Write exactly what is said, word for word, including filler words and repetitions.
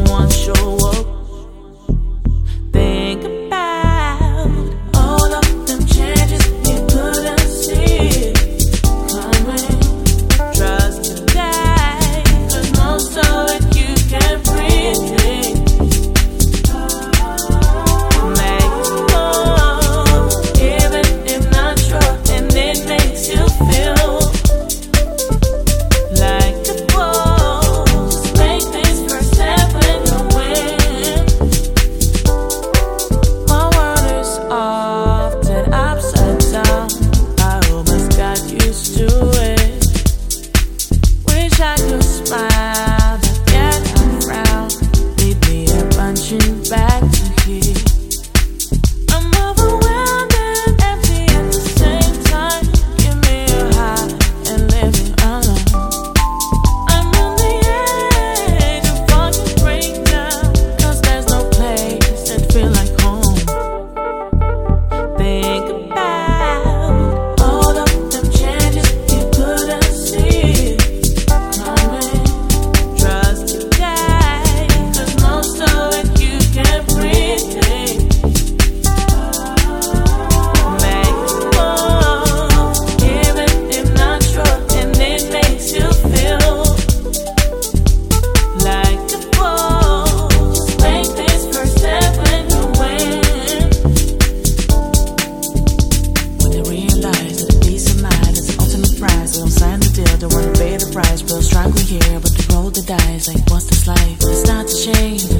someone show up. Think about all of them changes you couldn't see coming. Trust today, 'cause most of it you can predict. Back to here. I'm overwhelmed and empty at the same time. Give me a high and living alone. I'm on the edge of fucking breakdown, 'cause there's no place that feel like home. Think about all of them changes you couldn't see coming. Trust today, 'cause most of it don't wanna pay the price, real struggle here, but to roll the dice, like what's this life? It's not to change.